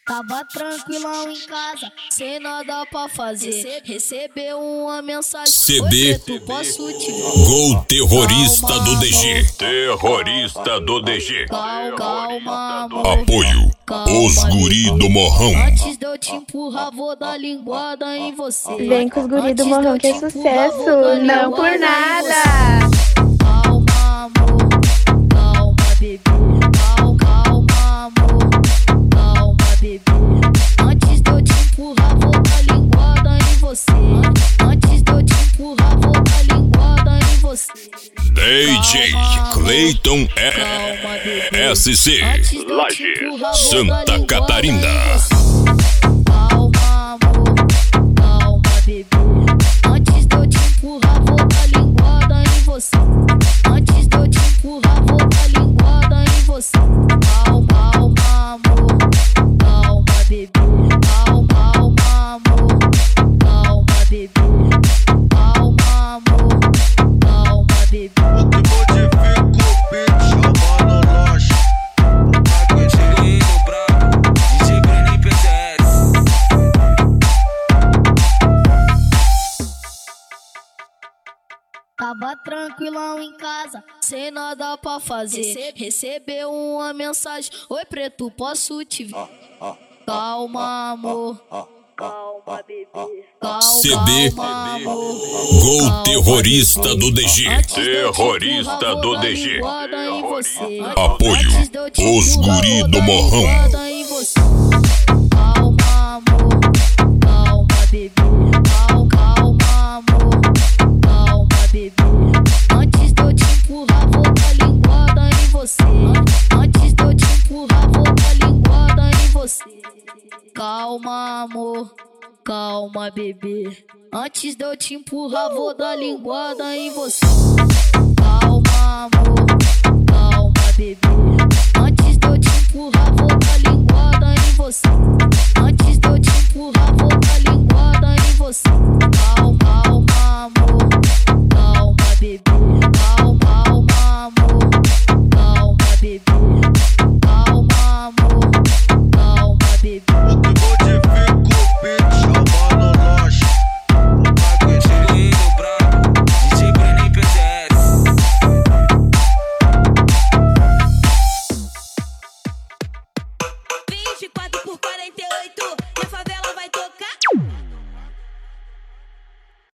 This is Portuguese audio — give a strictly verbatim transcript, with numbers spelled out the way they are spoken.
Tava tranquilão em casa, sem nada pra fazer. Recebeu uma mensagem: C oi, D preto, posso te ver? Gol terrorista Calma, do D G. amor. Terrorista do D G. Calma, calma, amor. Apoio Calma, os guri do Morrão. Antes de eu te empurrar, vou dar linguada em você. Vem com os guri do Antes de Morrão eu que é te empurrar, sucesso, vou dar não por linguada em nada. você. Calma, amor. Calma, bebê. Calma, calma, amor. Calma, bebê. Antes de eu te empurrar, vou dar linguada em você. Antes de eu te empurrar, vou dar linguada em você. D J Clayton Calma, bebê. S C Antes de eu te Laje, empurrar, vou dar Santa linguada Catarina. em você. Calma, amor. Calma, bebê. Antes de eu te empurrar, vou dar linguada em você. Antes de eu te empurrar, vou dar linguada em você. Calma, calma, amor. Calma, bebê. Calma, calma, amor. Calma, bebê. Calma, amor. Calma, bebê. O que modifica o beat, chama no loja. Cheguei no brabo, D J Breno P T S. Tava tranquilão em casa, sem nada pra fazer. Recebeu uma mensagem: oi, preto, posso te ver? Calma, amor. Calma, bebê. Calma, C D calma, amor. Gol terrorista do D G. Antes de eu te Terrorista empurrar, vou do dar D G. linguada em você. Apoio Antes de eu te os empurrar, guri vou do dar Morrão. linguada em você. Calma, amor. Calma, bebê. Calma, calma, amor. Calma, bebê. Antes de eu te empurrar, vou dar linguada em você. Antes de eu te empurrar, vou dar linguada em você. Calma, amor. Calma, bebê. Antes de eu te empurrar, vou dar linguada em você. Calma, amor.